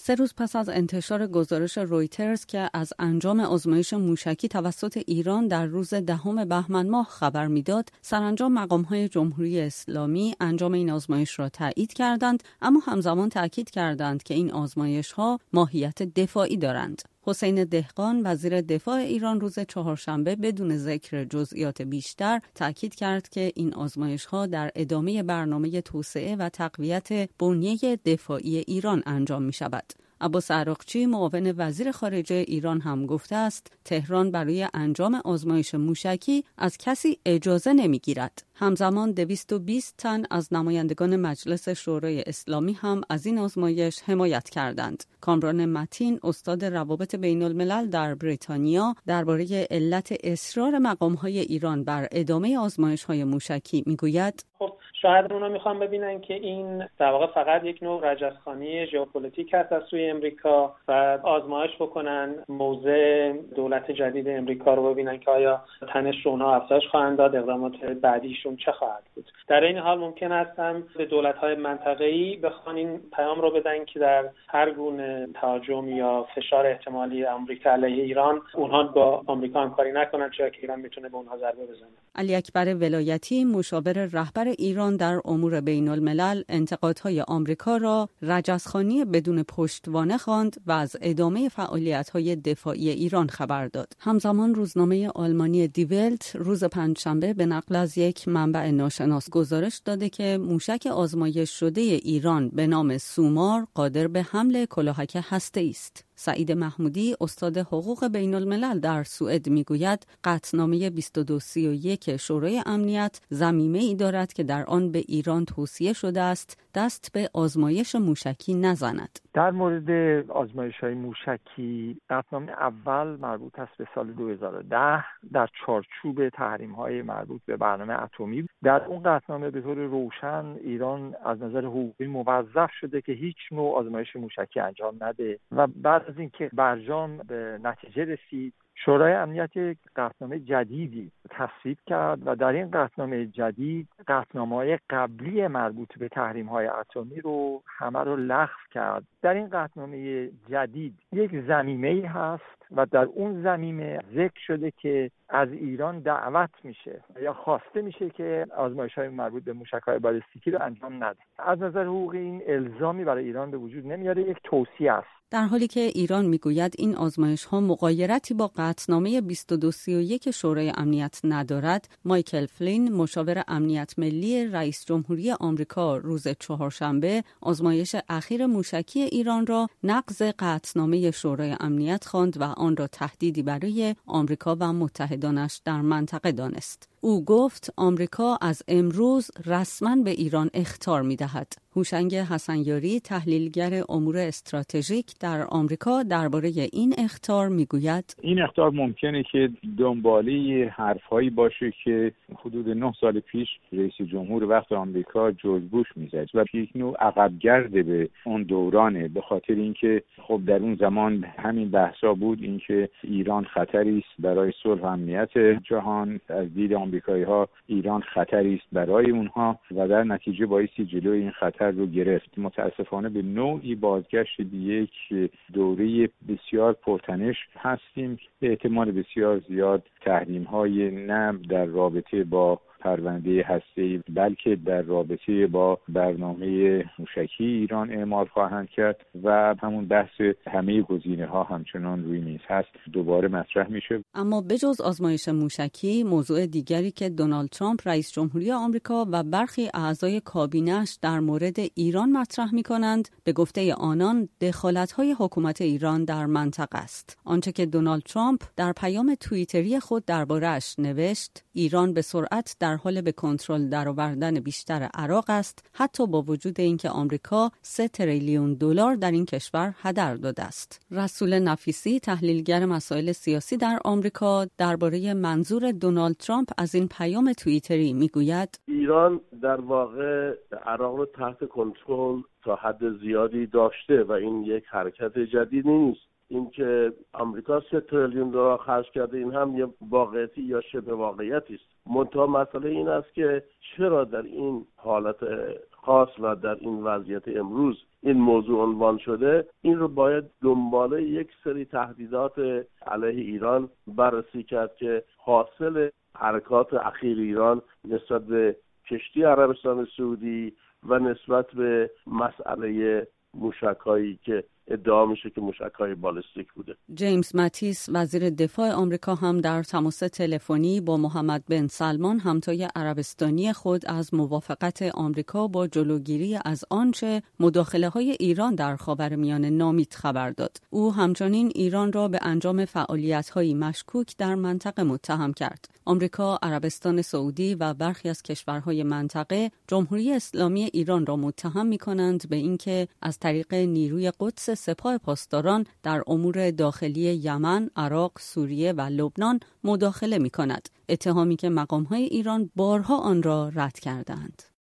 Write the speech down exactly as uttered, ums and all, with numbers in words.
سه روز پس از انتشار گزارش رویترز که از انجام آزمایش موشکی توسط ایران در روز دهم بهمن ماه خبر میداد، سرانجام مقام‌های جمهوری اسلامی انجام این آزمایش را تایید کردند، اما همزمان تاکید کردند که این آزمایش‌ها ماهیت دفاعی دارند. حسین دهقان وزیر دفاع ایران روز چهارشنبه بدون ذکر جزئیات بیشتر تاکید کرد که این آزمایش‌ها در ادامه برنامه توسعه و تقویت بنیه دفاعی ایران انجام می‌شود. عباس عراقچی معاون وزیر خارجه ایران هم گفته است تهران برای انجام آزمایش موشکی از کسی اجازه نمیگیرد. همزمان دویست و بیست تن از نمایندگان مجلس شورای اسلامی هم از این آزمایش حمایت کردند. کامران متین استاد روابط بین الملل در بریتانیا درباره علت اصرار مقام‌های ایران بر ادامه آزمایش‌های موشکی میگوید: خب شاید اونا میخوان ببینن که این در واقع فقط یک نوع رجزخوانی ژئوپلیتیک هست از سوی امریکا و آزمایش بکنن موضع دولت جدید امریکا رو ببینن که آیا تنش رو اونها افزایش خواهند داد، اقدامات بعدیشون چه خواهد بود. در این حال ممکن است هم به دولت‌های منطقه‌ای بخوان این پیام رو بدن که در هر گونه تهاجم یا فشار احتمالی آمریکا علیه ایران اونها با آمریکا همکاری نکنن، چرا که ایران میتونه به اونها ضربه بزنه. علی اکبر ولایتی مشاور رهبر ایران در امور بین الملل انتقادهای آمریکا را رجزخوانی بدون پشتوانه خواند و از ادامه فعالیت‌های دفاعی ایران خبر داد. همزمان روزنامه آلمانی دی ولت روز پنجشنبه به نقل از یک منبع ناشناس گزارش داده که موشک آزمایش شده ایران به نام سومار قادر به حمل کلاهک هسته‌ای است. سعید محمودی استاد حقوق بین الملل در سوئد میگوید قطعنامه بیست و دو سی و یک شورای امنیت ضمیمه‌ای دارد که در آن به ایران توصیه شده است دست به آزمایش موشکی نزند. در مورد آزمایش‌های موشکی قطعنامه اول مربوط است به سال دو هزار و ده در چارچوب تحریم‌های مربوط به برنامه اتمی. در اون قطعنامه به طور روشن ایران از نظر حقوقی موظف شده که هیچ نوع آزمایش موشکی انجام نده و بعد از اینکه برجام به نتیجه رسید شورای امنیت یک قطعنامه جدیدی تصویب کرد و در این قطعنامه جدید قطعنامه‌های قبلی مربوط به تحریم‌های اتمی رو همه رو لغو کرد. در این قطعنامه جدید یک ضمیمه‌ای هست و در اون ضمیمه ذکر شده که از ایران دعوت میشه یا خواسته میشه که آزمایش‌های مربوط به موشک‌های بالستیکی رو انجام نده. از نظر حقوقی این الزامی برای ایران به وجود نمیاره، یک توصیه است. در حالی که ایران میگوید این آزمایش‌ها مغایرتی با قطعنامه بیست و دو سی و یک شورای امنیت ندارد، مایکل فلین مشاور امنیت ملی رئیس جمهوری آمریکا روز چهارشنبه آزمایش اخیر موشکی ایران را نقض قطعنامه شورای امنیت خواند و آن را تهدیدی برای آمریکا و متحدانش در منطقه دانست. او گفت آمریکا از امروز رسما به ایران اخطار می‌دهد. هوشنگ حسنیاری تحلیلگر امور استراتژیک در آمریکا درباره این اخطار میگوید این اخطار ممکنه که دنباله حرف‌هایی باشه که حدود نه سال پیش رئیس جمهور وقت آمریکا جورج بوش میزد و یک نوع عقب‌گرده به اون دورانه، به خاطر اینکه خب در اون زمان همین بحثا بود اینکه ایران خطری است برای صلح و امنیت جهان، از دید آمریکایی‌ها ایران خطری است برای اونها و در نتیجه بایستی جلوی این خطر رو گرفت. متاسفانه به نوعی بازگشت به یک دوره بسیار پرتنش هستیم. به احتمال بسیار زیاد تحریم‌های نه در رابطه با پرونده هسته‌ای بلکه در رابطه با برنامه موشکی ایران اعمال خواهند کرد و همون بحث همه گزینه‌ها همچنان روی میز هست دوباره مطرح میشه. اما بجز آزمایش موشکی، موضوع دیگری که دونالد ترامپ رئیس جمهوری آمریکا و برخی اعضای کابینه‌اش در مورد ایران مطرح می‌کنند به گفته آنان دخالت‌های حکومت ایران در منطقه است. آنچه که دونالد ترامپ در پیام توییتری خود درباره‌اش نوشت ایران به سرعت در حال به کنترل درآوردن بیشتر عراق است، حتی با وجود اینکه آمریکا سه تریلیون دلار در این کشور هدر داده است. رسول نفیسی تحلیلگر مسائل سیاسی در آمریکا درباره منظور دونالد ترامپ از این پیام توییتری میگوید ایران در واقع عراق رو تحت کنترل تا حد زیادی داشته و این یک حرکت جدید نیست. اینکه آمریکا سه تریلیون دلار خرج کرده این هم یه واقعیتی یا شبه واقعیتی است. منتها مسئله این است که چرا در این حالت خاص و در این وضعیت امروز این موضوع عنوان شده، این رو باید دنباله یک سری تهدیدات علیه ایران بررسی کرد که حاصل حرکات اخیر ایران نسبت به کشتی عربستان سعودی و نسبت به مسئله موشک‌هایی که ادعا میشه که موشک‌های بالستیک بوده. جیمز ماتیس وزیر دفاع آمریکا هم در تماس تلفنی با محمد بن سلمان همتای عربستانی خود از موافقت آمریکا با جلوگیری از آنچه مداخله‌های ایران در خاورمیانه نامید خبر داد. او همچنین ایران را به انجام فعالیت‌های مشکوک در منطقه متهم کرد. آمریکا، عربستان سعودی و برخی از کشورهای منطقه جمهوری اسلامی ایران را متهم می‌کنند به اینکه از طریق نیروی قدس سپاه پاسداران در امور داخلی یمن، عراق، سوریه و لبنان مداخله می‌کند. اتهامی که مقام‌های ایران بارها آن را رد کردند.